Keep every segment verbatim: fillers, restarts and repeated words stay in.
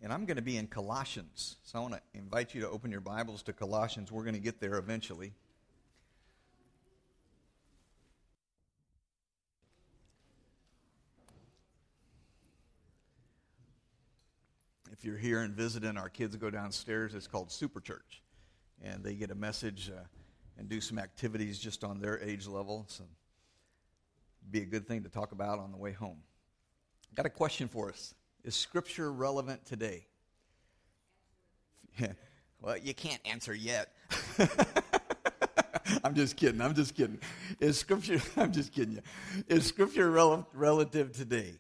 and I'm going to be in Colossians. So I want to invite you to open your Bibles to Colossians. We're going to get there eventually. If you're here and visiting, our kids go downstairs. It's called Super Church, and they get a message uh, and do some activities just on their age level. So it'd be a good thing to talk about on the way home. Got a question for us. Is Scripture relevant today? Well, you can't answer yet. I'm just kidding. I'm just kidding. Is Scripture? I'm just kidding you. Is Scripture rel- relative today?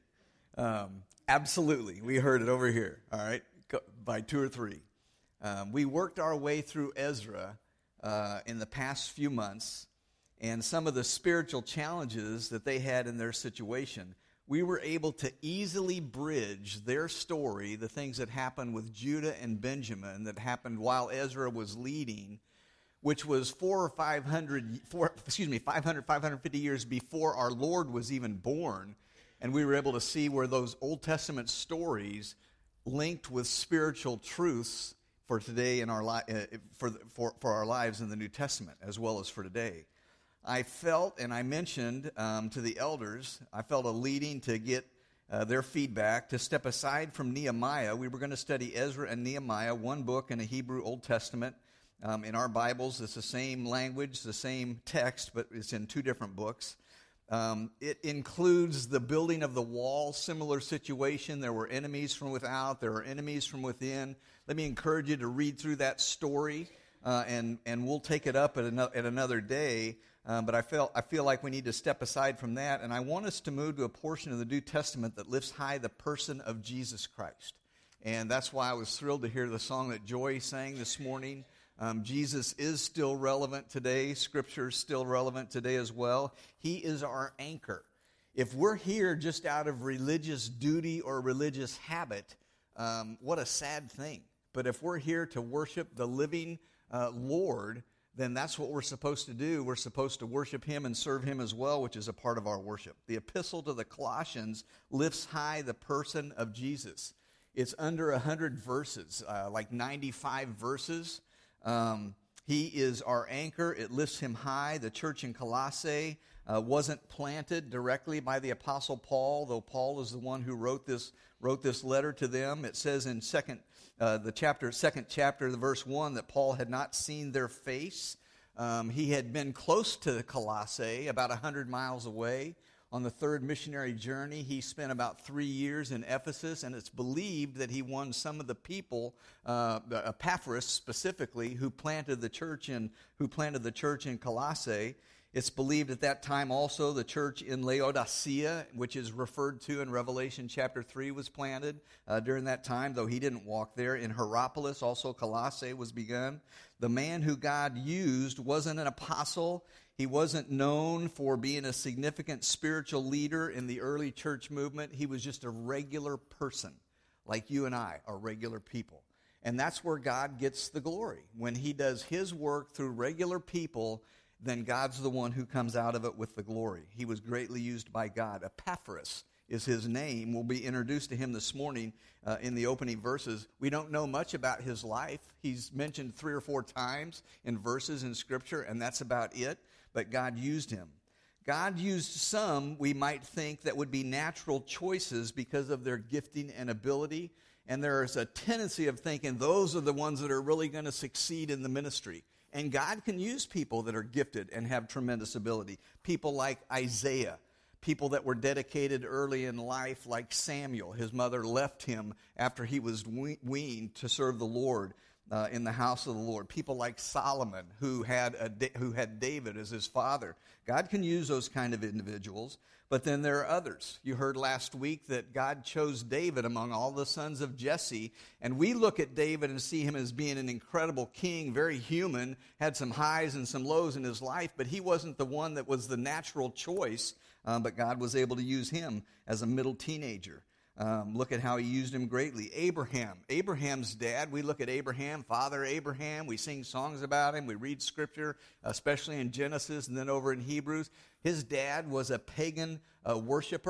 Um, absolutely. We heard it over here. All right, by two or three. Um, we worked our way through Ezra uh, in the past few months, and some of the spiritual challenges that they had in their situation. We were able to easily bridge their story, the things that happened with Judah and Benjamin that happened while Ezra was leading, which was four or five hundred, four, excuse me, five hundred, five hundred fifty years before our Lord was even born. And we were able to see where those Old Testament stories linked with spiritual truths for today in our li- uh, for, for for our lives in the New Testament, as well as for today. I felt, and I mentioned um, to the elders, I felt a leading to get uh, their feedback, to step aside from Nehemiah. We were going to study Ezra and Nehemiah, one book in a Hebrew Old Testament. Um, in our Bibles, it's the same language, the same text, but it's in two different books. Um, it includes the building of the wall, similar situation. There were enemies from without, there were enemies from within. Let me encourage you to read through that story, uh, and, and we'll take it up at, an- at another day. Um, but I feel I feel like we need to step aside from that, and I want us to move to a portion of the New Testament that lifts high the person of Jesus Christ. And that's why I was thrilled to hear the song that Joy sang this morning. Um, Jesus is still relevant today. Scripture is still relevant today as well. He is our anchor. If we're here just out of religious duty or religious habit, um, what a sad thing. But if we're here to worship the living uh, Lord, then that's what we're supposed to do. We're supposed to worship Him and serve Him as well, which is a part of our worship. The epistle to the Colossians lifts high the person of Jesus. It's under one hundred verses, uh, like ninety-five verses. Um, he is our anchor. It lifts Him high. The church in Colossae uh, wasn't planted directly by the Apostle Paul, though Paul is the one who wrote this wrote this letter to them. It says in second Uh, the chapter, second chapter, the verse one, that Paul had not seen their face. Um, he had been close to Colossae, about one hundred miles away. On the third missionary journey, he spent about three years in Ephesus, and it's believed that he won some of the people, uh, Epaphras specifically, who planted the church in who planted the church in Colossae. It's believed at that time also the church in Laodicea, which is referred to in Revelation chapter three, was planted uh, during that time, though he didn't walk there. In Hierapolis, also Colossae was begun. The man who God used wasn't an apostle. He wasn't known for being a significant spiritual leader in the early church movement. He was just a regular person, like you and I are regular people. And that's where God gets the glory. When He does His work through regular people, then God's the one who comes out of it with the glory. He was greatly used by God. Epaphras is his name. We'll be introduced to him this morning uh, in the opening verses. We don't know much about his life. He's mentioned three or four times in verses in Scripture, and that's about it. But God used him. God used some, we might think, that would be natural choices because of their gifting and ability. And there is a tendency of thinking those are the ones that are really going to succeed in the ministry. And God can use people that are gifted and have tremendous ability. People like Isaiah, people that were dedicated early in life like Samuel. His mother left him after he was weaned to serve the Lord uh, in the house of the Lord. People like Solomon, who had a, who had David as his father. God can use those kind of individuals. But then there are others. You heard last week that God chose David among all the sons of Jesse. And we look at David and see him as being an incredible king, very human, had some highs and some lows in his life, but he wasn't the one that was the natural choice. Um, but God was able to use him as a middle teenager. Um, look at how He used him greatly. Abraham, Abraham's dad. We look at Abraham, Father Abraham. We sing songs about him. We read Scripture, especially in Genesis and then over in Hebrews. His dad was a pagan uh, worshiper,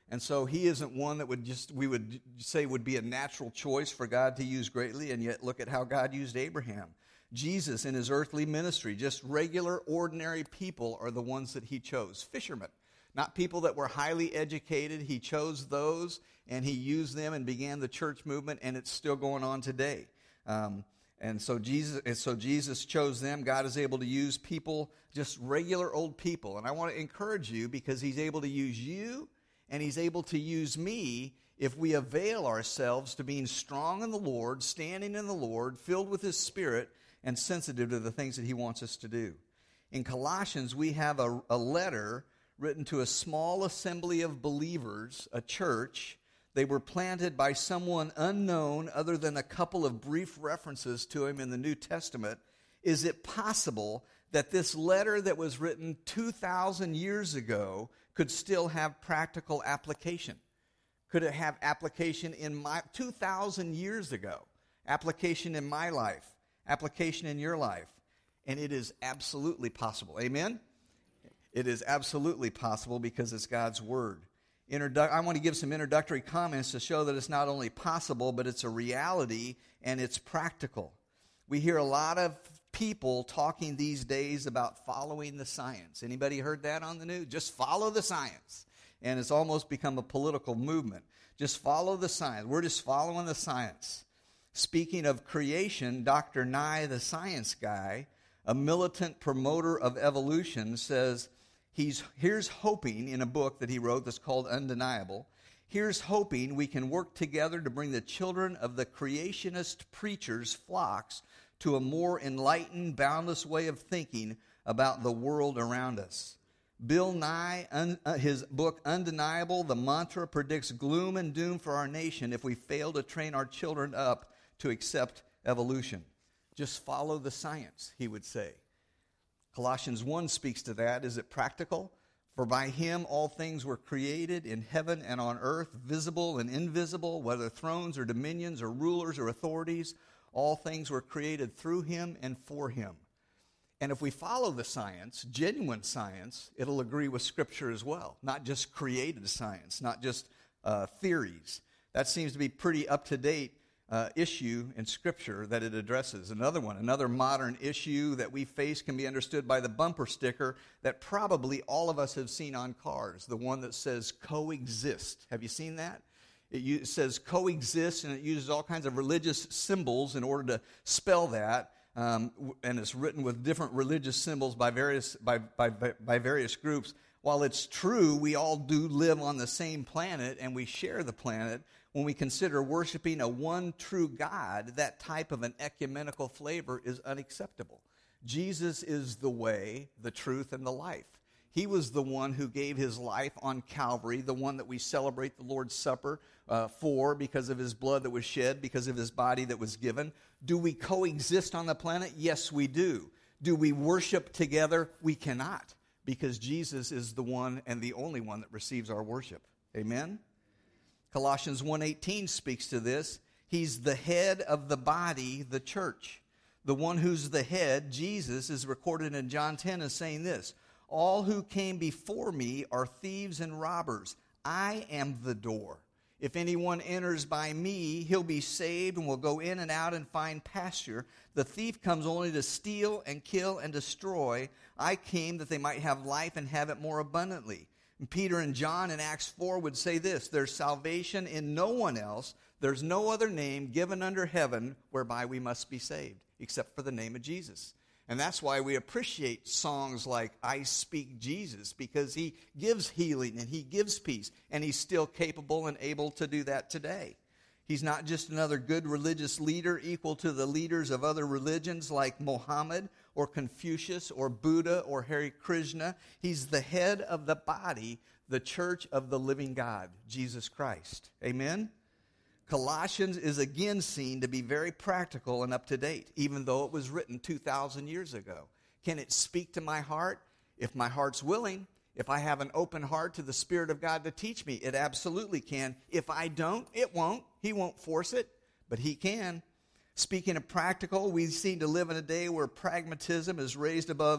And so he isn't one that would just, we would say would be a natural choice for God to use greatly, and yet look at how God used Abraham. Jesus in his earthly ministry, just regular, ordinary people are the ones that he chose. Fishermen, not people that were highly educated. He chose those, and he used them and began the church movement, and it's still going on today. Um, and so Jesus, and so Jesus chose them. God is able to use people, just regular old people. And I want to encourage you, because he's able to use you, and he's able to use me if we avail ourselves to being strong in the Lord, standing in the Lord, filled with his Spirit, and sensitive to the things that he wants us to do. In Colossians, we have a, a letter written to a small assembly of believers, a church. They were planted by someone unknown other than a couple of brief references to him in the New Testament. Is it possible that this letter that was written two thousand years ago could still have practical application? Could it have application in my, two thousand years ago, application in my life, application in your life? And it is absolutely possible. Amen? It is absolutely possible because it's God's Word. Introdu- I want to give some introductory comments to show that it's not only possible, but it's a reality and it's practical. We hear a lot of people talking these days about following the science. Anybody heard that on the news? Just follow the science. And it's almost become a political movement. Just follow the science. We're just following the science. Speaking of creation, Doctor Nye, the science guy, a militant promoter of evolution, says he's here's hoping, in a book that he wrote that's called Undeniable, here's hoping we can work together to bring the children of the creationist preachers' flocks to a more enlightened, boundless way of thinking about the world around us. Bill Nye, un, uh, his book Undeniable, the mantra predicts gloom and doom for our nation if we fail to train our children up to accept evolution. Just follow the science, he would say. Colossians one speaks to that. Is it practical? For by him all things were created in heaven and on earth, visible and invisible, whether thrones or dominions or rulers or authorities. All things were created through him and for him. And if we follow the science, genuine science, it'll agree with Scripture as well. Not just created science, not just uh, theories. That seems to be pretty up-to-date uh, issue in Scripture that it addresses. Another one, another modern issue that we face can be understood by the bumper sticker that probably all of us have seen on cars, the one that says coexist. Have you seen that? It says coexist, and it uses all kinds of religious symbols in order to spell that. Um, and it's written with different religious symbols by various by, by by various groups. While it's true, we all do live on the same planet and we share the planet. When we consider worshiping a one true God, that type of an ecumenical flavor is unacceptable. Jesus is the way, the truth, and the life. He was the one who gave his life on Calvary, the one that we celebrate the Lord's Supper uh, for because of his blood that was shed, because of his body that was given. Do we coexist on the planet? Yes, we do. Do we worship together? We cannot, because Jesus is the one and the only one that receives our worship. Amen? Colossians one eighteen speaks to this. He's the head of the body, the church. The one who's the head, Jesus, is recorded in John ten as saying this: all who came before me are thieves and robbers. I am the door. If anyone enters by me, he'll be saved and will go in and out and find pasture. The thief comes only to steal and kill and destroy. I came that they might have life and have it more abundantly. And Peter and John in Acts four would say this: there's salvation in no one else. There's no other name given under heaven whereby we must be saved, except for the name of Jesus. And that's why we appreciate songs like I Speak Jesus, because he gives healing and he gives peace, and he's still capable and able to do that today. He's not just another good religious leader equal to the leaders of other religions like Mohammed or Confucius or Buddha or Hare Krishna. He's the head of the body, the church of the living God, Jesus Christ. Amen? Colossians is again seen to be very practical and up to date, even though it was written two thousand years ago. Can it speak to my heart? If my heart's willing, if I have an open heart to the Spirit of God to teach me, it absolutely can. If I don't, it won't. He won't force it, but he can. Speaking of practical, we seem to live in a day where pragmatism is raised above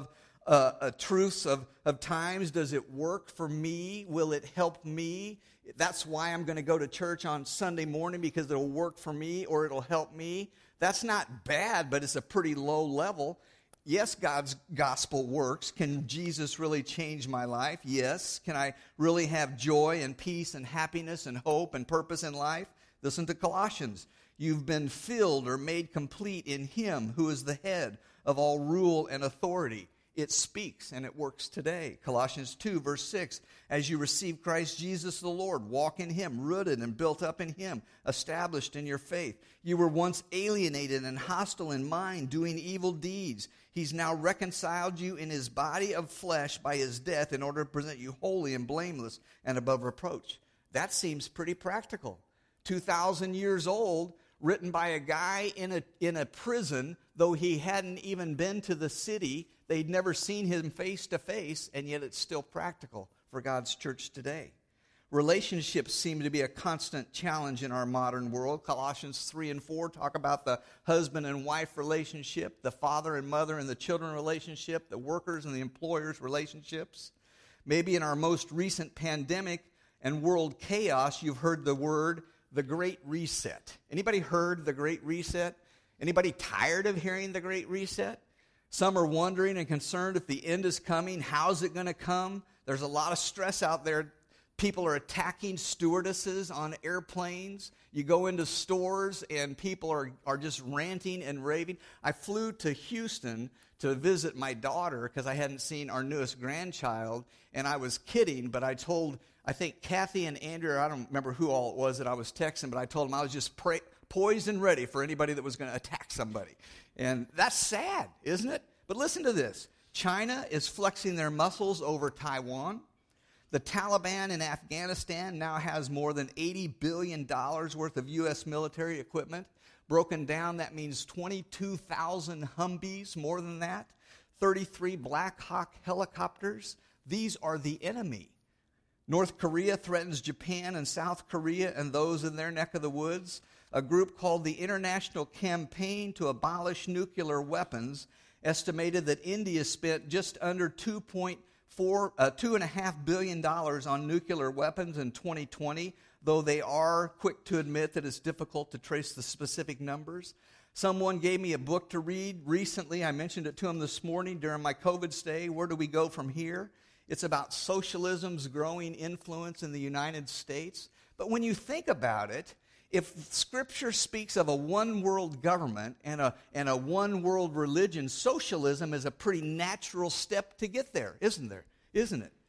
uh, uh, truths of, of times. Does it work for me? Will it help me? That's why I'm going to go to church on Sunday morning, because it'll work for me or it'll help me. That's not bad, but it's a pretty low level. Yes, God's gospel works. Can Jesus really change my life? Yes. Can I really have joy and peace and happiness and hope and purpose in life? Listen to Colossians. You've been filled or made complete in Him who is the head of all rule and authority. It speaks and it works today. Colossians two, verse six, as you receive Christ Jesus the Lord, walk in Him, rooted and built up in Him, established in your faith. You were once alienated and hostile in mind, doing evil deeds. He's now reconciled you in His body of flesh by His death in order to present you holy and blameless and above reproach. That seems pretty practical. two thousand years old, written by a guy in a, in a prison, though he hadn't even been to the city. They'd never seen him face to face, and yet it's still practical for God's church today. Relationships seem to be a constant challenge in our modern world. Colossians three and four talk about the husband and wife relationship, the father and mother and the children relationship, the workers and the employers relationships. Maybe in our most recent pandemic and world chaos, you've heard the word the Great Reset. Anybody heard the Great Reset? Anybody tired of hearing the Great Reset? Some are wondering and concerned if the end is coming. How's it going to come? There's a lot of stress out there. People are attacking stewardesses on airplanes. You go into stores and people are, are just ranting and raving. I flew to Houston to visit my daughter because I hadn't seen our newest grandchild, and I was kidding, but I told, I think Kathy and Andrew, I don't remember who all it was that I was texting, but I told them I was just pray, poised and ready for anybody that was going to attack somebody. And that's sad, isn't it? But listen to this. China is flexing their muscles over Taiwan. The Taliban in Afghanistan now has more than eighty billion dollars worth of U S military equipment. Broken down, that means twenty-two thousand Humvees, more than that. thirty-three Black Hawk helicopters. These are the enemy. North Korea threatens Japan and South Korea and those in their neck of the woods. A group called the International Campaign to Abolish Nuclear Weapons estimated that India spent just under two point four, uh, two and a half billion dollars on nuclear weapons in twenty twenty, though they are quick to admit that it's difficult to trace the specific numbers. Someone gave me a book to read recently. I mentioned it to them this morning during my COVID stay. Where do we go from here? It's about socialism's growing influence in the United States. But when you think about it, if Scripture speaks of a one-world government and a, and a one-world religion, socialism is a pretty natural step to get there, isn't there? Isn't it?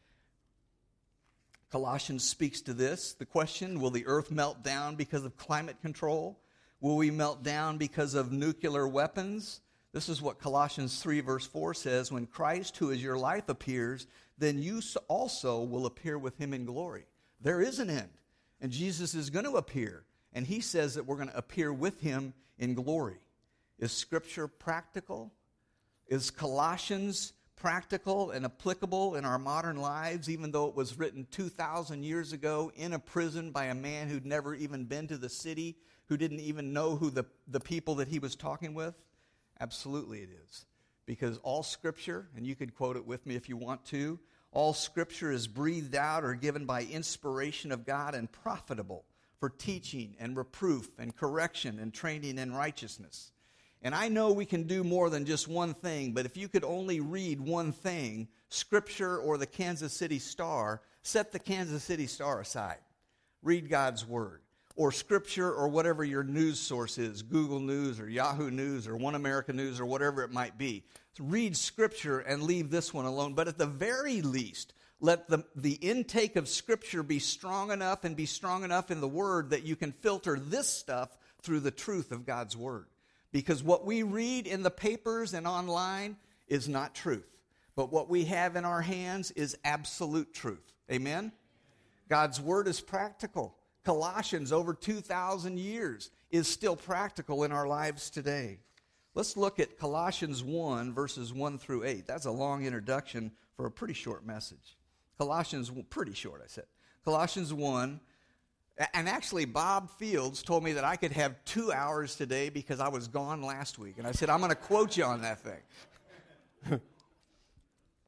Colossians speaks to this. The question, will the earth melt down because of climate control? Will we melt down because of nuclear weapons? This is what Colossians three verse four says, when Christ, who is your life, appears, then you also will appear with him in glory. There is an end, and Jesus is going to appear. And he says that we're going to appear with him in glory. Is Scripture practical? Is Colossians practical and applicable in our modern lives, even though it was written two thousand years ago in a prison by a man who'd never even been to the city, who didn't even know who the, the people that he was talking with? Absolutely it is. Because all Scripture, and you could quote it with me if you want to, all Scripture is breathed out or given by inspiration of God and profitable for teaching and reproof and correction and training in righteousness. And I know we can do more than just one thing, but if you could only read one thing, Scripture or the Kansas City Star, set the Kansas City Star aside. Read God's Word. Or Scripture or whatever your news source is, Google News or Yahoo News or One America News or whatever it might be. So read Scripture and leave this one alone. But at the very least, let the, the intake of Scripture be strong enough and be strong enough in the Word that you can filter this stuff through the truth of God's Word. Because what we read in the papers and online is not truth. But what we have in our hands is absolute truth. Amen? God's Word is practical. Colossians, over two thousand years, is still practical in our lives today. Let's look at Colossians one, verses one through eight. That's a long introduction for a pretty short message. Colossians, pretty short, I said. Colossians one, and actually Bob Fields told me that I could have two hours today because I was gone last week. And I said, I'm going to quote you on that thing.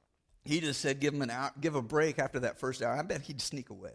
he just said give him an hour, give a break after that first hour. I bet he'd sneak away.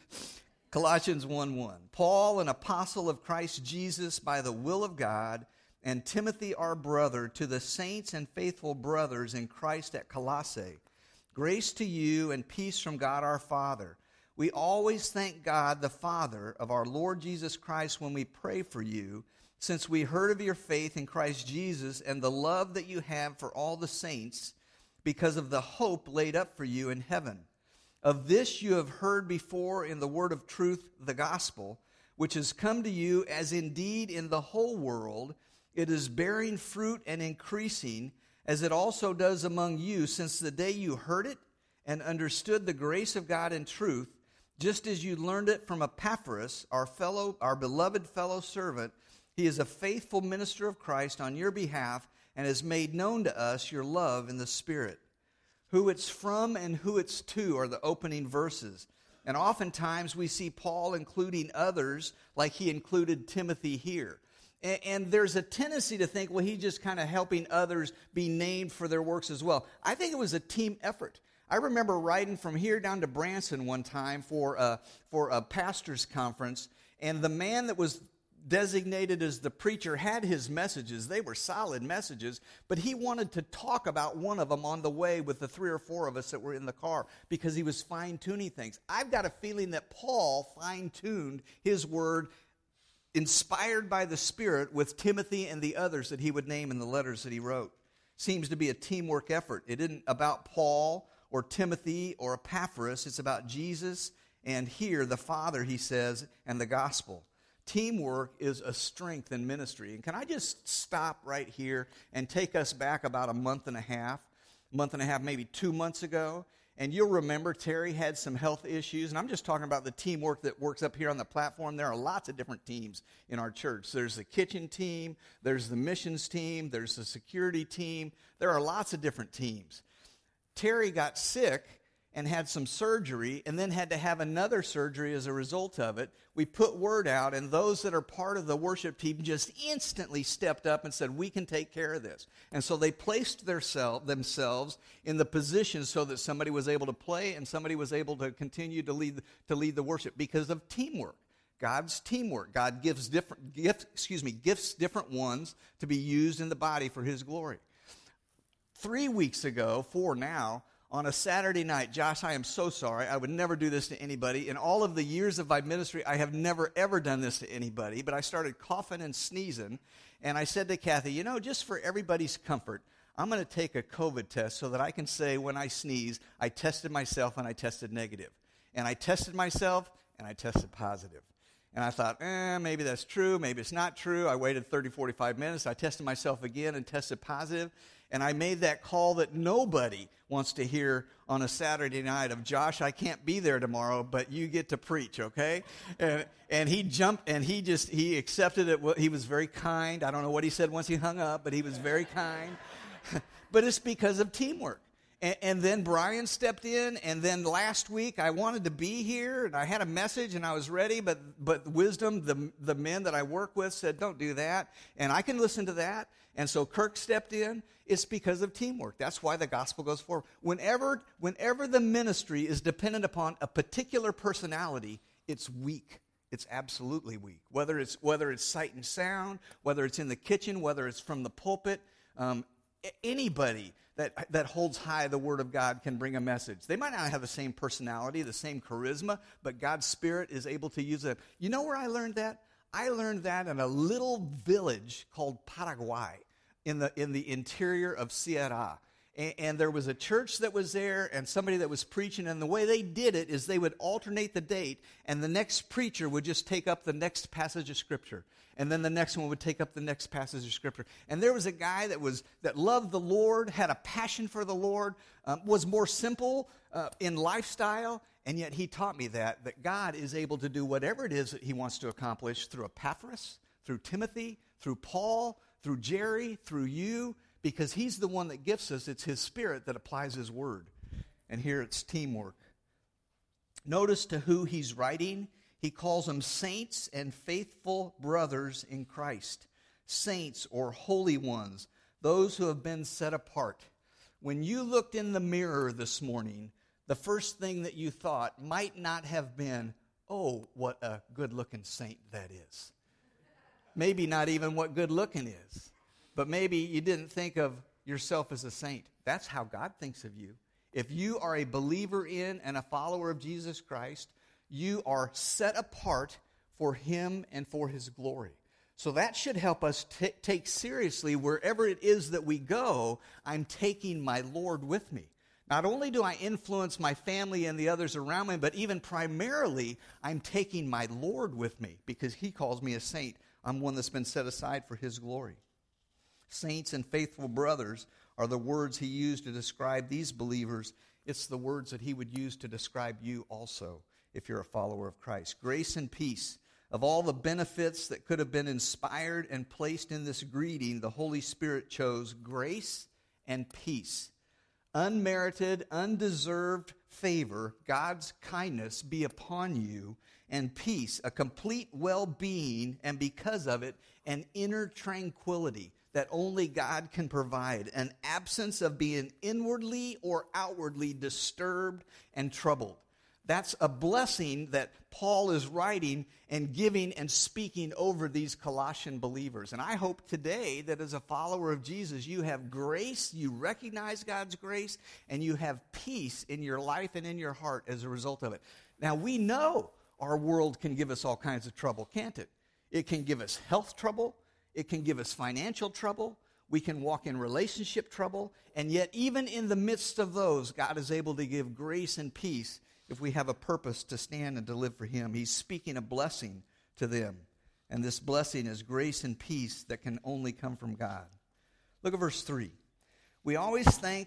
Colossians one one. Paul, an apostle of Christ Jesus by the will of God, and Timothy our brother, to the saints and faithful brothers in Christ at Colossae. Grace to you and peace from God our Father. We always thank God the Father of our Lord Jesus Christ when we pray for you, since we heard of your faith in Christ Jesus and the love that you have for all the saints, because of the hope laid up for you in heaven. Of this you have heard before in the word of truth, the gospel, which has come to you, as indeed in the whole world it is bearing fruit and increasing, as it also does among you, since the day you heard it and understood the grace of God in truth, just as you learned it from Epaphras, our fellow, our beloved fellow servant. He is a faithful minister of Christ on your behalf, and has made known to us your love in the Spirit. Who it's from and who it's to are the opening verses. And oftentimes we see Paul including others, like he included Timothy here. And, and there's a tendency to think, well, he's just kind of helping others be named for their works as well. I think it was a team effort. I remember riding from here down to Branson one time for a, for a pastor's conference, and the man that was designated as the preacher had his messages. They were solid messages, but he wanted to talk about one of them on the way with the three or four of us that were in the car because he was fine-tuning things. I've got a feeling that Paul fine-tuned his word, inspired by the Spirit, with Timothy and the others that he would name in the letters that he wrote. Seems to be a teamwork effort. It isn't about Paul or Timothy or Epaphras. It's about Jesus and here the Father, he says, and the gospel. Teamwork is a strength in ministry. And can I just stop right here and take us back about a month and a half, month and a half, maybe two months ago? And you'll remember Terry had some health issues. And I'm just talking about the teamwork that works up here on the platform. There are lots of different teams in our church. There's the kitchen team. There's the missions team. There's the security team. There are lots of different teams. Terry got sick and had some surgery, and then had to have another surgery as a result of it. We put word out, and those that are part of the worship team just instantly stepped up and said, we can take care of this. And so they placed their self, themselves in the position so that somebody was able to play and somebody was able to continue to lead, to lead the worship because of teamwork. God's teamwork. God gives different gifts, excuse me, gifts different ones to be used in the body for his glory. Three weeks ago, four now, on a Saturday night, Josh, I am so sorry. I would never do this to anybody. In all of the years of my ministry, I have never, ever done this to anybody. But I started coughing and sneezing. And I said to Kathy, you know, just for everybody's comfort, I'm going to take a COVID test so that I can say when I sneeze, I tested myself and I tested negative. And I tested myself and I tested positive. And I thought, eh, maybe that's true. Maybe it's not true. I waited thirty, forty-five minutes. I tested myself again and tested positive. And I made that call that nobody wants to hear on a Saturday night of, Josh, I can't be there tomorrow, but you get to preach, okay? And, and he jumped, and he just, he accepted it. He was very kind. I don't know what he said once he hung up, but he was very kind. But it's because of teamwork. And, and then Brian stepped in, and then last week I wanted to be here, and I had a message, and I was ready, but but wisdom, the, the men that I work with said, don't do that, and I can listen to that. And so Kirk stepped in. It's because of teamwork. That's why the gospel goes forward. Whenever, whenever the ministry is dependent upon a particular personality, it's weak. It's absolutely weak. Whether it's whether it's sight and sound, whether it's in the kitchen, whether it's from the pulpit, um, anybody that that holds high the Word of God can bring a message. They might not have the same personality, the same charisma, but God's Spirit is able to use it. You know where I learned that? I learned that in a little village called Paraguay in the in the interior of Sierra. And, and there was a church that was there and somebody that was preaching, and the way they did it is they would alternate the date, and the next preacher would just take up the next passage of Scripture. And then the next one would take up the next passage of Scripture. And there was a guy that was that loved the Lord, had a passion for the Lord, um, was more simple uh, in lifestyle, and yet he taught me that, that God is able to do whatever it is that he wants to accomplish through Epaphras, through Timothy, through Paul, through Jerry, through you, because he's the one that gifts us. It's his Spirit that applies his word. And here it's teamwork. Notice to who he's writing. He calls them saints and faithful brothers in Christ. Saints or holy ones, those who have been set apart. when you looked in the mirror this morning, the first thing that you thought might not have been, oh, what a good-looking saint that is. Maybe not even what good-looking is. But maybe you didn't think of yourself as a saint. That's how God thinks of you. If you are a believer in and a follower of Jesus Christ, you are set apart for Him and for His glory. So that should help us t- take seriously wherever it is that we go, I'm taking my Lord with me. Not only do I influence my family and the others around me, but even primarily, I'm taking my Lord with me because He calls me a saint. I'm one that's been set aside for His glory. Saints and faithful brothers are the words He used to describe these believers. It's the words that He would use to describe you also if you're a follower of Christ. Grace and peace. Of all the benefits that could have been inspired and placed in this greeting, the Holy Spirit chose grace and peace. Unmerited, undeserved favor, God's kindness be upon you, and peace, a complete well-being, and because of it, an inner tranquility that only God can provide, an absence of being inwardly or outwardly disturbed and troubled. That's a blessing that Paul is writing and giving and speaking over these Colossian believers. And I hope today that as a follower of Jesus, you have grace, you recognize God's grace, and you have peace in your life and in your heart as a result of it. Now, we know our world can give us all kinds of trouble, can't it? It can give us health trouble. It can give us financial trouble. We can walk in relationship trouble. And yet, even in the midst of those, God is able to give grace and peace if we have a purpose to stand and to live for Him. He's speaking a blessing to them. And this blessing is grace and peace that can only come from God. Look at verse three. We always thank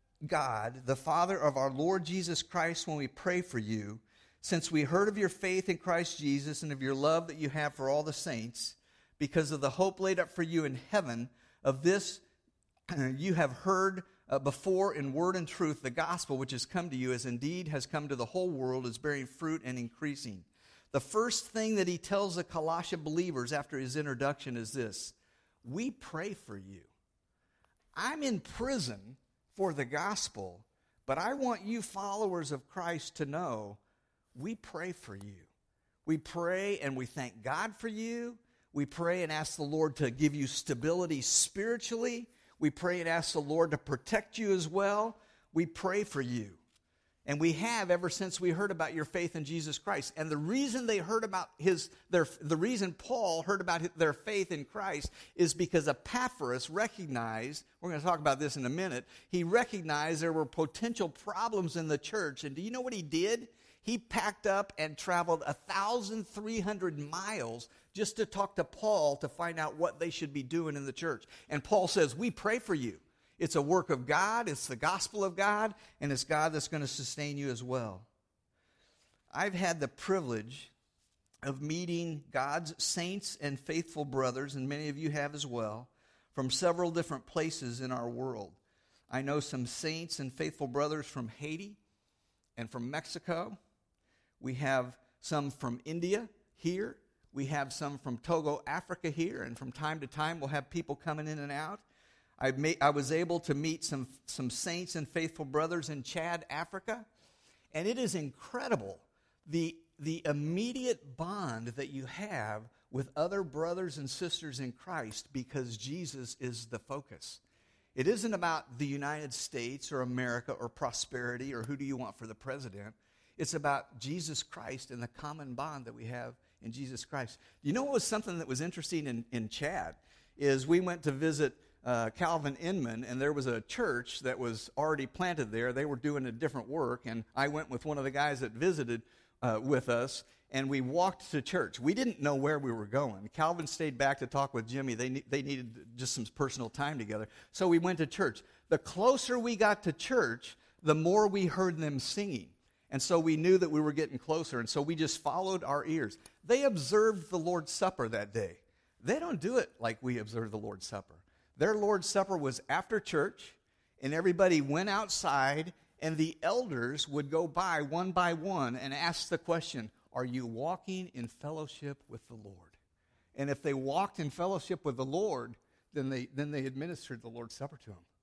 God, the Father of our Lord Jesus Christ, when we pray for you, since we heard of your faith in Christ Jesus and of your love that you have for all the saints, because of the hope laid up for you in heaven. Of this you have heard Uh, before in word and truth, the gospel which has come to you, as indeed has come to the whole world, is bearing fruit and increasing. The first thing that he tells the Colossian believers after his introduction is this: we pray for you. I'm in prison for the gospel, but I want you followers of Christ to know we pray for you. We pray and we thank God for you. We pray and ask the Lord to give you stability spiritually. We pray and ask the Lord to protect you as well. We pray for you. And we have ever since we heard about your faith in Jesus Christ. And the reason they heard about his, their, the reason Paul heard about his, their faith in Christ is because Epaphras recognized, we're going to talk about this in a minute, he recognized there were potential problems in the church. And do you know what he did? He packed up and traveled one thousand three hundred miles just to talk to Paul to find out what they should be doing in the church. And Paul says, we pray for you. It's a work of God, it's the gospel of God, and it's God that's going to sustain you as well. I've had the privilege of meeting God's saints and faithful brothers, and many of you have as well, from several different places in our world. I know some saints and faithful brothers from Haiti and from Mexico. We have some from India here. We have some from Togo, Africa here. And from time to time, we'll have people coming in and out. I, may, I was able to meet some, some saints and faithful brothers in Chad, Africa. And it is incredible, the, the immediate bond that you have with other brothers and sisters in Christ because Jesus is the focus. It isn't about the United States or America or prosperity or who do you want for the president. It's about Jesus Christ and the common bond that we have in Jesus Christ. You know what was something that was interesting in, in Chad is we went to visit uh, Calvin Inman, and there was a church that was already planted there. They were doing a different work, and I went with one of the guys that visited uh, with us, and we walked to church. We didn't know where we were going. Calvin stayed back to talk with Jimmy. They, they needed just some personal time together. So we went to church. The closer we got to church, the more we heard them singing. And so we knew that we were getting closer, and so we just followed our ears. They observed the Lord's Supper that day. They don't do it like we observe the Lord's Supper. Their Lord's Supper was after church, and everybody went outside, and the elders would go by one by one and ask the question, are you walking in fellowship with the Lord? And if they walked in fellowship with the Lord, then they then they administered the Lord's Supper to them.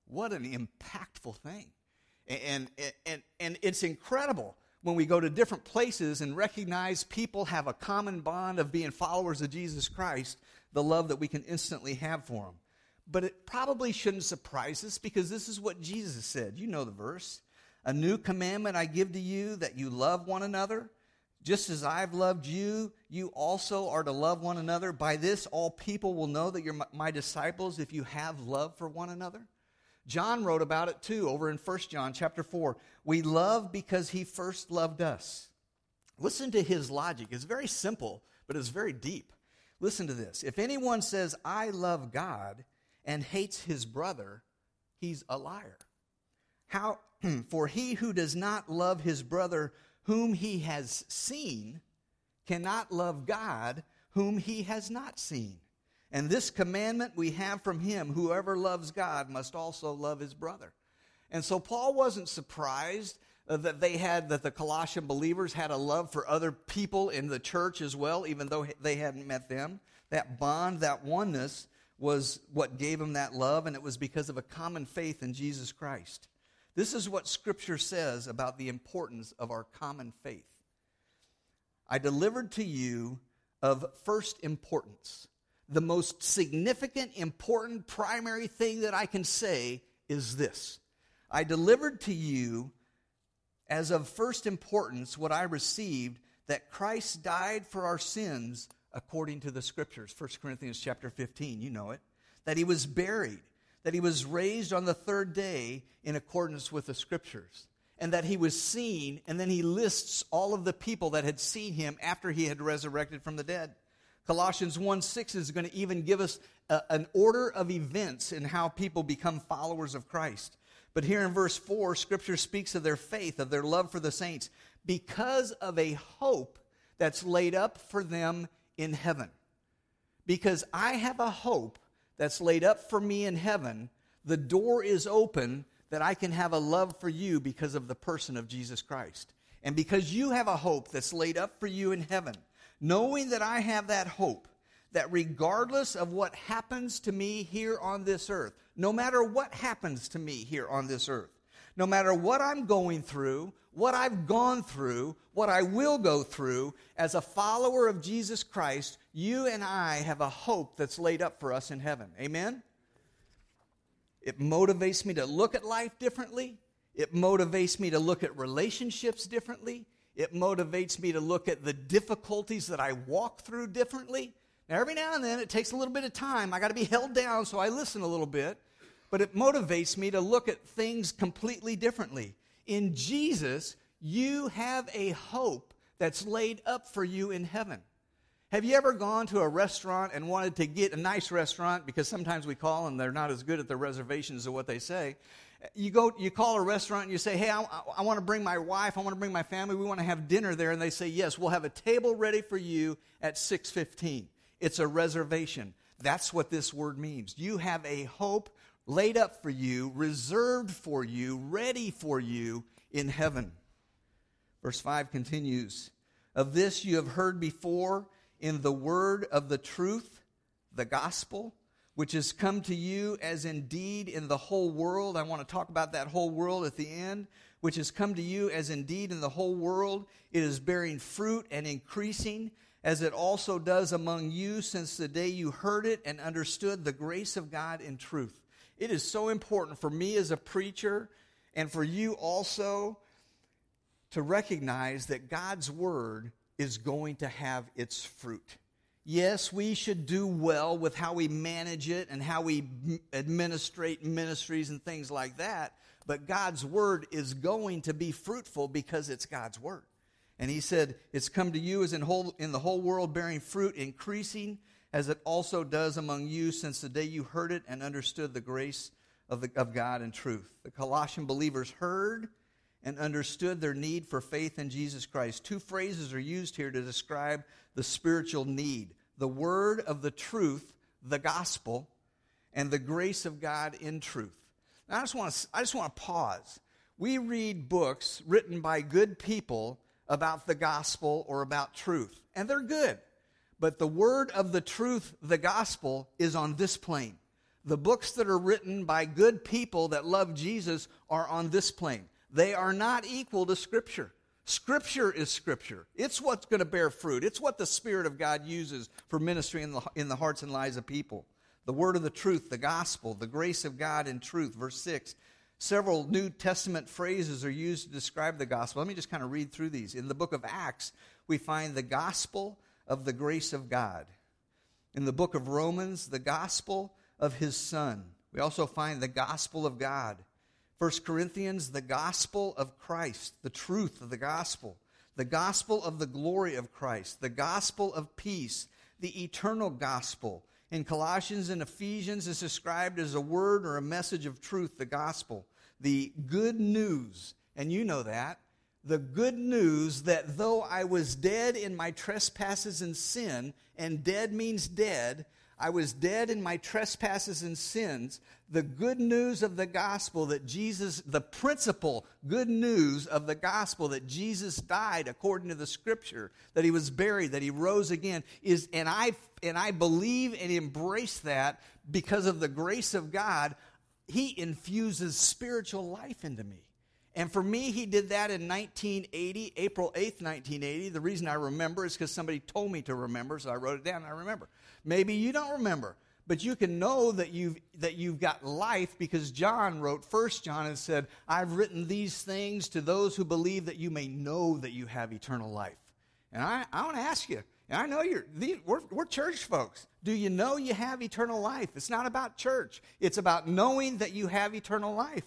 What an impactful thing. And, and, and, and it's incredible when we go to different places and recognize people have a common bond of being followers of Jesus Christ, the love that we can instantly have for them. But it probably shouldn't surprise us because this is what Jesus said. You know the verse. A new commandment I give to you, that you love one another. Just as I've loved you, you also are to love one another. By this, all people will know that you're my disciples if you have love for one another. John wrote about it too over in First John chapter four. We love because he first loved us. Listen to his logic. It's very simple, but it's very deep. Listen to this. If anyone says, I love God, and hates his brother, he's a liar. How? For he who does not love his brother whom he has seen cannot love God whom he has not seen. And this commandment we have from him, whoever loves God must also love his brother. And so Paul wasn't surprised uh, that they had, that the Colossian believers had a love for other people in the church as well, even though they hadn't met them. That bond, that oneness was what gave them that love, and it was because of a common faith in Jesus Christ. This is what Scripture says about the importance of our common faith. I delivered to you of first importance. The most significant, important, primary thing that I can say is this. I delivered to you as of first importance what I received, that Christ died for our sins according to the Scriptures. First Corinthians chapter fifteen, you know it. That he was buried, that he was raised on the third day in accordance with the Scriptures, and that he was seen, and then he lists all of the people that had seen him after he had resurrected from the dead. Colossians one six is going to even give us a, an order of events in how people become followers of Christ. But here in verse four, Scripture speaks of their faith, of their love for the saints, because of a hope that's laid up for them in heaven. Because I have a hope that's laid up for me in heaven, the door is open that I can have a love for you because of the person of Jesus Christ. And because you have a hope that's laid up for you in heaven, knowing that I have that hope, that regardless of what happens to me here on this earth, no matter what happens to me here on this earth, no matter what I'm going through, what I've gone through, what I will go through, as a follower of Jesus Christ, you and I have a hope that's laid up for us in heaven. Amen? It motivates me to look at life differently. It motivates me to look at relationships differently. It motivates me to look at the difficulties that I walk through differently. Now, every now and then, it takes a little bit of time. I got to be held down, so I listen a little bit. But it motivates me to look at things completely differently. In Jesus, you have a hope that's laid up for you in heaven. Have you ever gone to a restaurant and wanted to get a nice restaurant, because sometimes we call them, they're not as good at their reservations as what they say. You go, you call a restaurant and you say, hey, I, I want to bring my wife, I want to bring my family, we want to have dinner there. And they say, yes, we'll have a table ready for you at six fifteen. It's a reservation. That's what this word means. You have a hope laid up for you, reserved for you, ready for you in heaven. Verse five continues, of this you have heard before in the word of the truth, the gospel, which has come to you as indeed in the whole world. I want to talk about that whole world at the end, which has come to you as indeed in the whole world. It is bearing fruit and increasing, as it also does among you since the day you heard it and understood the grace of God in truth. It is so important for me as a preacher and for you also to recognize that God's word is going to have its fruit. Yes, we should do well with how we manage it and how we administrate ministries and things like that, but God's word is going to be fruitful because it's God's word. And he said, it's come to you as in, whole, in the whole world, bearing fruit, increasing, as it also does among you since the day you heard it and understood the grace of, the, of God and truth. The Colossian believers heard and understood their need for faith in Jesus Christ. Two phrases are used here to describe the spiritual need. The word of the truth, the gospel, and the grace of God in truth. Now, I just want to, I just want to pause. We read books written by good people about the gospel or about truth, and they're good. But the word of the truth, the gospel, is on this plane. The books that are written by good people that love Jesus are on this plane. They are not equal to Scripture. Scripture is Scripture. It's what's going to bear fruit. It's what the Spirit of God uses for ministry in the, in the hearts and lives of people. The word of the truth, the gospel, the grace of God in truth. Verse six, several New Testament phrases are used to describe the gospel. Let me just kind of read through these. In the book of Acts, we find the gospel of the grace of God. In the book of Romans, the gospel of his Son. We also find the gospel of God. First Corinthians, the gospel of Christ, the truth of the gospel. The gospel of the glory of Christ, the gospel of peace, the eternal gospel. In Colossians and Ephesians, it's described as a word or a message of truth, the gospel. The good news, and you know that, the good news that though I was dead in my trespasses and sin, and dead means dead, I was dead in my trespasses and sins, the good news of the gospel that Jesus, the principal good news of the gospel that Jesus died according to the Scripture, that he was buried, that he rose again, is, and I and I believe and embrace that because of the grace of God. He infuses spiritual life into me. And for me, he did that in nineteen eighty, April eighth, nineteen eighty. The reason I remember is because somebody told me to remember, so I wrote it down and I remember. Maybe you don't remember, but you can know that you've, that you've got life because John wrote First John and said, I've written these things to those who believe that you may know that you have eternal life. And I, I want to ask you, and I know you're, we're, we're church folks. Do you know you have eternal life? It's not about church. It's about knowing that you have eternal life.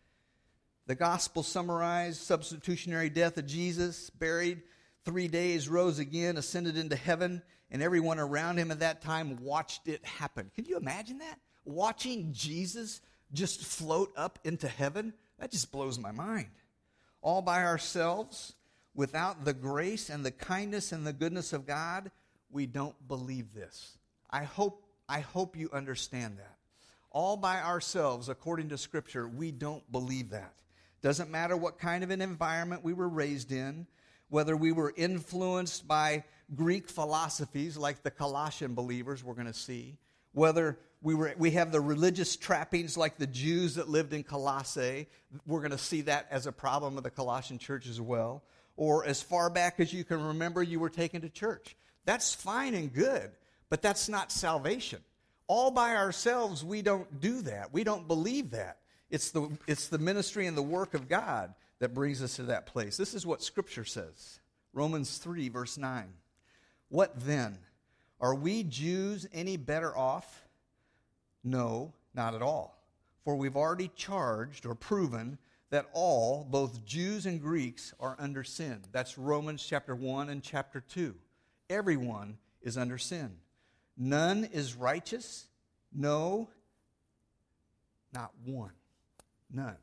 The gospel summarized substitutionary death of Jesus, buried three days, rose again, ascended into heaven, and everyone around him at that time watched it happen. Can you imagine that? Watching Jesus just float up into heaven? That just blows my mind. All by ourselves, without the grace and the kindness and the goodness of God, we don't believe this. I hope, I hope you understand that. All by ourselves, according to Scripture, we don't believe that. Doesn't matter what kind of an environment we were raised in, whether we were influenced by Greek philosophies like the Colossian believers we're going to see, whether we were we have the religious trappings like the Jews that lived in Colossae, we're going to see that as a problem of the Colossian church as well, or as far back as you can remember you were taken to church. That's fine and good, but that's not salvation. All by ourselves, we don't do that. We don't believe that. It's the, it's the ministry and the work of God that brings us to that place. This is what Scripture says. Romans three, verse nine. What then? Are we Jews any better off? No, not at all. For we've already charged or proven that all, both Jews and Greeks, are under sin. That's Romans chapter one and chapter two. Everyone is under sin. None is righteous. No, not one. None.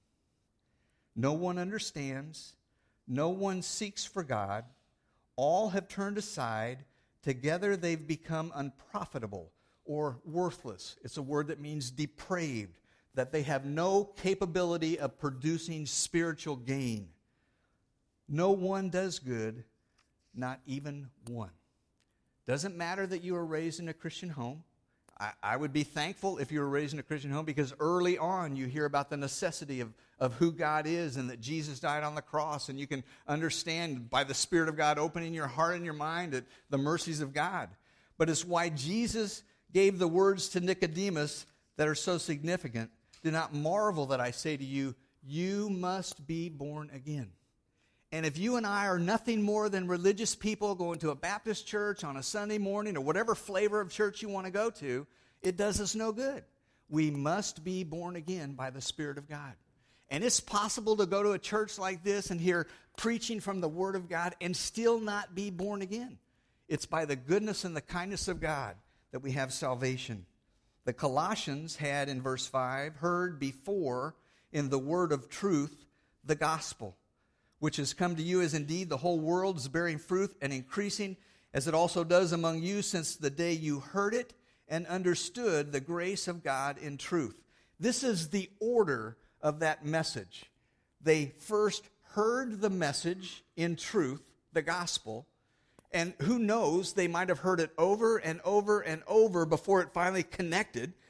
No one understands. No one seeks for God. All have turned aside. Together they've become unprofitable or worthless. It's a word that means depraved, that they have no capability of producing spiritual gain. No one does good, not even one. Doesn't matter that you were raised in a Christian home. I, I would be thankful if you were raised in a Christian home because early on you hear about the necessity of, of who God is and that Jesus died on the cross, and you can understand by the Spirit of God opening your heart and your mind at the mercies of God. But it's why Jesus gave the words to Nicodemus that are so significant. Do not marvel that I say to you, you must be born again. And if you and I are nothing more than religious people going to a Baptist church on a Sunday morning or whatever flavor of church you want to go to, it does us no good. We must be born again by the Spirit of God. And it's possible to go to a church like this and hear preaching from the Word of God and still not be born again. It's by the goodness and the kindness of God that we have salvation. The Colossians had, in verse five, heard before in the word of truth the gospel, which has come to you as indeed the whole world is bearing fruit and increasing, as it also does among you since the day you heard it and understood the grace of God in truth. This is the order of that message. They first heard the message in truth, the gospel, and who knows, they might have heard it over and over and over before it finally connected.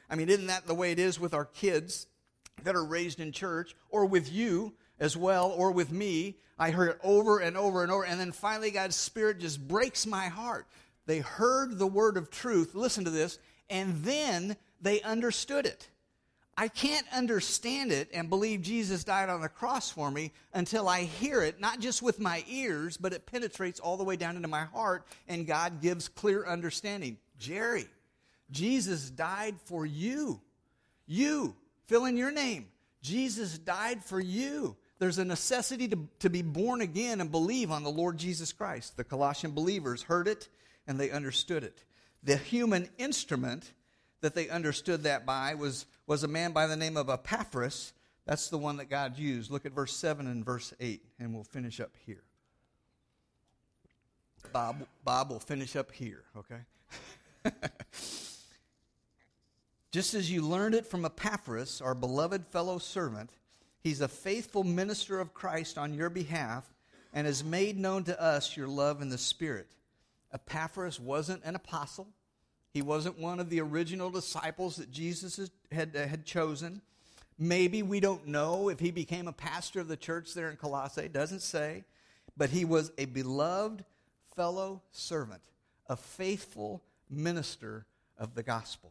I mean, isn't that the way it is with our kids that are raised in church, or with you as well, or with me? I heard it over and over and over, and then finally God's Spirit just breaks my heart. They heard the word of truth, listen to this, and then they understood it. I can't understand it and believe Jesus died on the cross for me until I hear it, not just with my ears, but it penetrates all the way down into my heart, and God gives clear understanding. Jerry, Jesus died for you. You, fill in your name. Jesus died for you. There's a necessity to, to be born again and believe on the Lord Jesus Christ. The Colossian believers heard it and they understood it. The human instrument that they understood that by was, was a man by the name of Epaphras. That's the one that God used. Look at verse seven and verse eight, and we'll finish up here. Bob, Bob will finish up here, okay? Just as you learned it from Epaphras, our beloved fellow servant, he's a faithful minister of Christ on your behalf and has made known to us your love in the Spirit. Epaphras wasn't an apostle. He wasn't one of the original disciples that Jesus had, had chosen. Maybe, we don't know if he became a pastor of the church there in Colossae. It doesn't say. But he was a beloved fellow servant, a faithful minister of the gospel.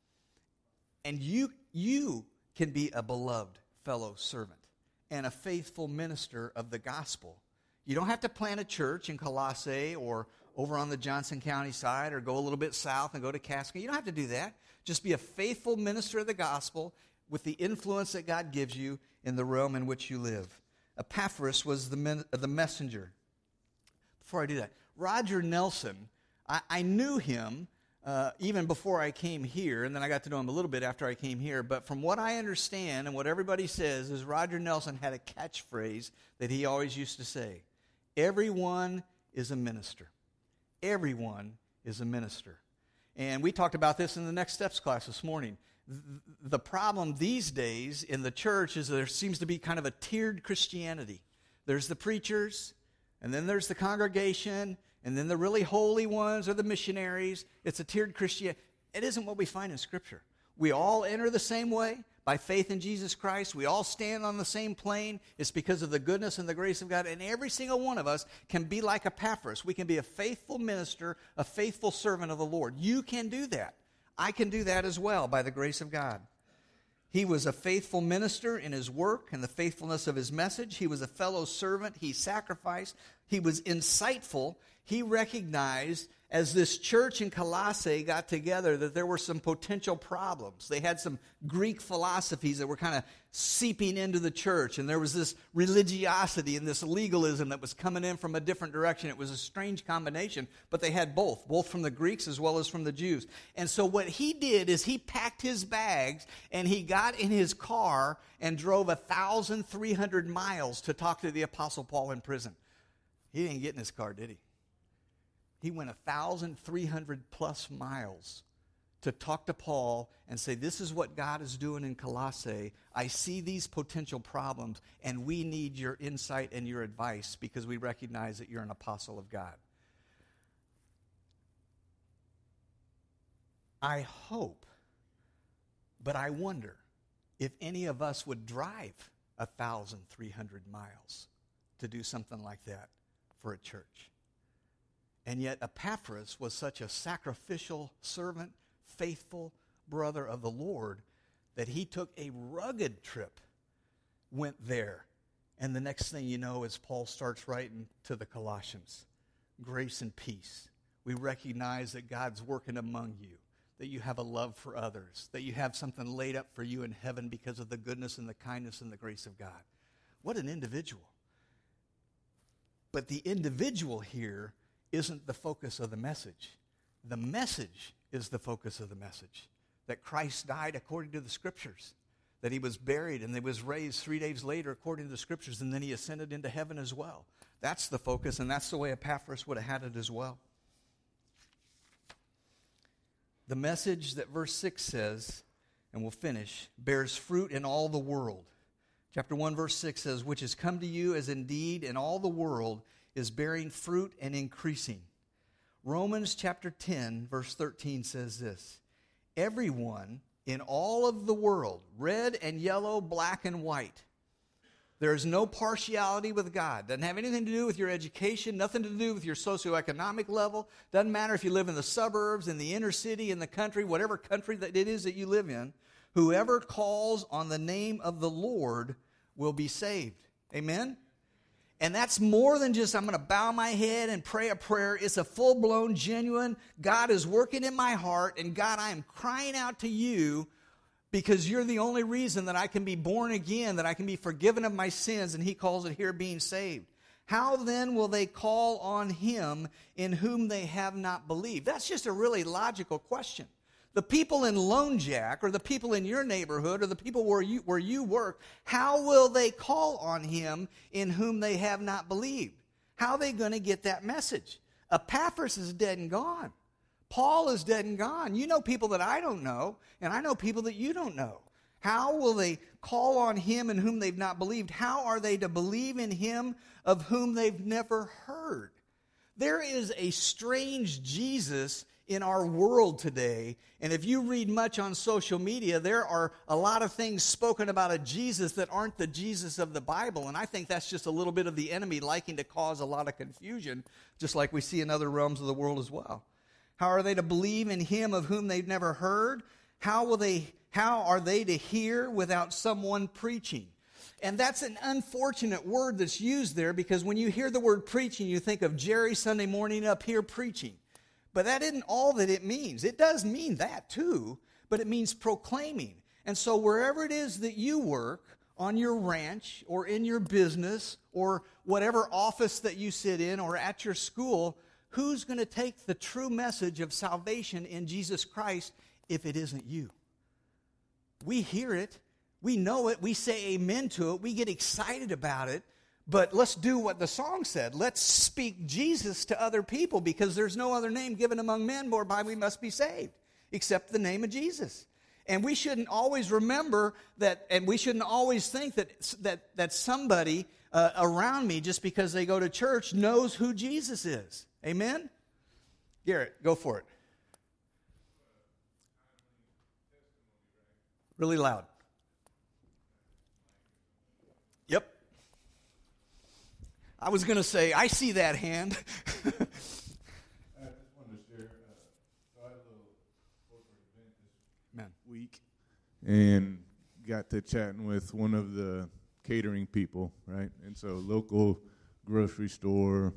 And you, you can be a beloved fellow servant and a faithful minister of the gospel. You don't have to plant a church in Colossae or over on the Johnson County side or go a little bit south and go to Cascade. You don't have to do that. Just be a faithful minister of the gospel with the influence that God gives you in the realm in which you live. Epaphras was the, men, uh, the messenger. Before I do that, Roger Nelson, I, I knew him uh, even before I came here, and then I got to know him a little bit after I came here. But from what I understand and what everybody says is Roger Nelson had a catchphrase that he always used to say, everyone is a minister. Everyone is a minister. And we talked about this in the Next Steps class this morning. The problem these days in the church is there seems to be kind of a tiered Christianity. There's the preachers, and then there's the congregation, and then the really holy ones are the missionaries. It's a tiered Christianity. It isn't what we find in Scripture. We all enter the same way by faith in Jesus Christ. We all stand on the same plane. It's because of the goodness and the grace of God. And every single one of us can be like Epaphras. We can be a faithful minister, a faithful servant of the Lord. You can do that. I can do that as well by the grace of God. He was a faithful minister in his work and the faithfulness of his message. He was a fellow servant. He sacrificed. He was insightful. He recognized as this church in Colossae got together that there were some potential problems. They had some Greek philosophies that were kind of seeping into the church, and there was this religiosity and this legalism that was coming in from a different direction. It was a strange combination, but they had both, both from the Greeks as well as from the Jews. And so what he did is he packed his bags, and he got in his car and drove one thousand three hundred miles to talk to the Apostle Paul in prison. He didn't get in his car, did he? He went one thousand three hundred plus miles to talk to Paul and say, this is what God is doing in Colossae. I see these potential problems, and we need your insight and your advice because we recognize that you're an apostle of God. I hope, but I wonder if any of us would drive one thousand three hundred miles to do something like that for a church. And yet Epaphras was such a sacrificial servant, faithful brother of the Lord, that he took a rugged trip, went there. And the next thing you know is Paul starts writing to the Colossians, grace and peace. We recognize that God's working among you, that you have a love for others, that you have something laid up for you in heaven because of the goodness and the kindness and the grace of God. What an individual. But the individual here isn't the focus of the message. The message is the focus of the message. That Christ died according to the Scriptures. That he was buried and he was raised three days later according to the Scriptures, and then he ascended into heaven as well. That's the focus, and that's the way Epaphras would have had it as well. The message that verse six says, and we'll finish, bears fruit in all the world. Chapter one, verse six says, which has come to you as indeed in all the world is bearing fruit and increasing. Romans chapter ten, verse thirteen says this, everyone in all of the world, red and yellow, black and white. There is no partiality with God. Doesn't have anything to do with your education, nothing to do with your socioeconomic level. Doesn't matter if you live in the suburbs, in the inner city, in the country, whatever country that it is that you live in. Whoever calls on the name of the Lord will be saved. Amen? And that's more than just, I'm going to bow my head and pray a prayer. It's a full-blown, genuine, God is working in my heart, and God, I am crying out to you because you're the only reason that I can be born again, that I can be forgiven of my sins, and he calls it here being saved. How then will they call on him in whom they have not believed? That's just a really logical question. The people in Lone Jack, or the people in your neighborhood, or the people where you, where you work, how will they call on him in whom they have not believed? How are they going to get that message? Epaphras is dead and gone. Paul is dead and gone. You know people that I don't know, and I know people that you don't know. How will they call on him in whom they've not believed? How are they to believe in him of whom they've never heard? There is a strange Jesus in our world today, and if you read much on social media, there are a lot of things spoken about a Jesus that aren't the Jesus of the Bible, and I think that's just a little bit of the enemy liking to cause a lot of confusion, just like we see in other realms of the world as well. How are they to believe in him of whom they've never heard? How will they? How are they to hear without someone preaching? And that's an unfortunate word that's used there, because when you hear the word preaching, you think of Jerry Sunday morning up here preaching. But that isn't all that it means. It does mean that too, but it means proclaiming. And so wherever it is that you work, on your ranch or in your business or whatever office that you sit in or at your school, who's going to take the true message of salvation in Jesus Christ if it isn't you? We hear it. We know it. We say amen to it. We get excited about it. But let's do what the song said. Let's speak Jesus to other people, because there's no other name given among men whereby we must be saved except the name of Jesus. And we shouldn't always remember that, and we shouldn't always think that that, that somebody uh, around me, just because they go to church, knows who Jesus is. Amen? Garrett, go for it. Really loud. Yep. I was going to say, I see that hand. I just wanted to share. Uh, so I had a little corporate event this Man. week, and got to chatting with one of the catering people, right? And so local grocery store,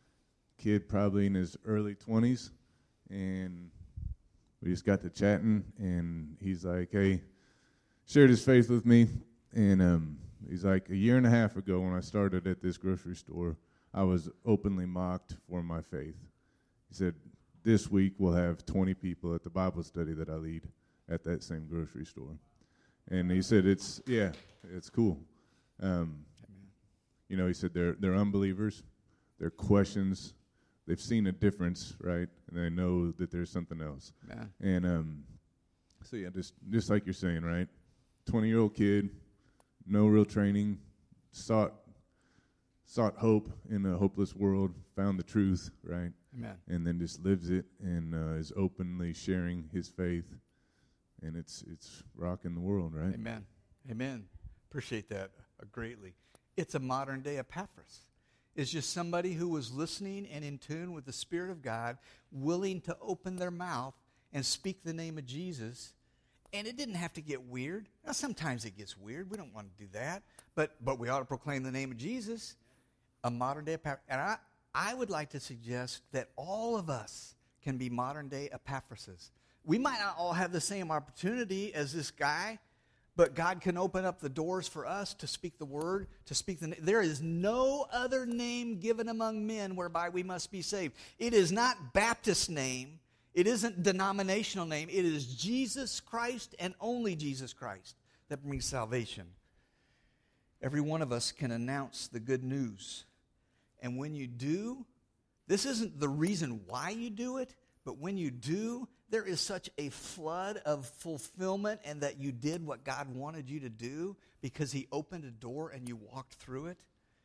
kid probably in his early twenties, and we just got to chatting, and he's like, hey, shared his faith with me, and um, he's like, a year and a half ago when I started at this grocery store, I was openly mocked for my faith. He said, this week we'll have twenty people at the Bible study that I lead at that same grocery store. And he said, it's, yeah, it's cool. Um, you know, he said they're they're unbelievers. They're questions. They've seen a difference, right? And they know that there's something else. Man. And um, so, yeah, just just like you're saying, right? twenty-year-old kid, no real training, sought sought hope in a hopeless world, found the truth, right? Amen. And then just lives it and uh, is openly sharing his faith, and it's it's rocking the world, right? Amen. Amen. Appreciate that uh, greatly. It's a modern day Epaphras. It's just somebody who was listening and in tune with the Spirit of God, willing to open their mouth and speak the name of Jesus. And it didn't have to get weird. Now, sometimes it gets weird. We don't want to do that. But but we ought to proclaim the name of Jesus. A modern day Epaphras. And I, I would like to suggest that all of us can be modern day Epaphrases. We might not all have the same opportunity as this guy, but God can open up the doors for us to speak the word, to speak the name. There is no other name given among men whereby we must be saved. It is not Baptist name. It isn't denominational name. It is Jesus Christ and only Jesus Christ that brings salvation. Every one of us can announce the good news. And when you do, this isn't the reason why you do it, but when you do, there is such a flood of fulfillment, and that you did what God wanted you to do because he opened a door and you walked through it.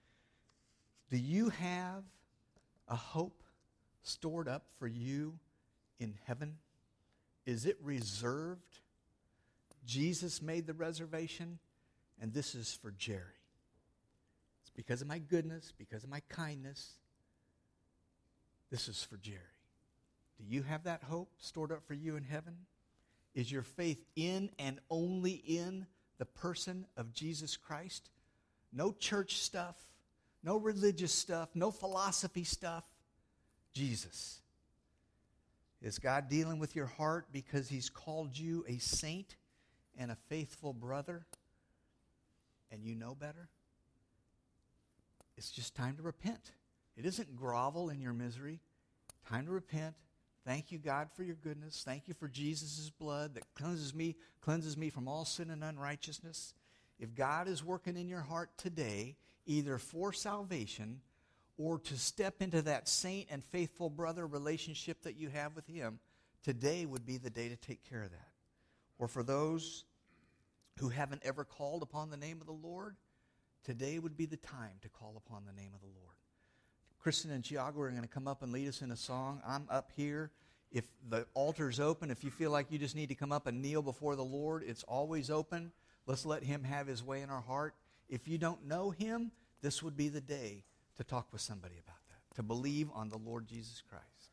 Do you have a hope stored up for you in heaven? Is it reserved? Jesus made the reservation, and this is for Jerry. It's because of my goodness, because of my kindness. This is for Jerry. Do you have that hope stored up for you in heaven? Is your faith in and only in the person of Jesus Christ? No church stuff, no religious stuff, no philosophy stuff. Jesus. Is God dealing with your heart because He's called you a saint and a faithful brother, and you know better? It's just time to repent. It isn't grovel in your misery. Time to repent. Thank you, God, for your goodness. Thank you for Jesus' blood that cleanses me, cleanses me from all sin and unrighteousness. If God is working in your heart today, either for salvation or to step into that saint and faithful brother relationship that you have with Him, today would be the day to take care of that. Or for those who haven't ever called upon the name of the Lord, today would be the time to call upon the name of the Lord. Kristen and Tiago are going to come up and lead us in a song. I'm up here. If the altar's open, if you feel like you just need to come up and kneel before the Lord, it's always open. Let's let Him have His way in our heart. If you don't know Him, this would be the day to talk with somebody about that, to believe on the Lord Jesus Christ.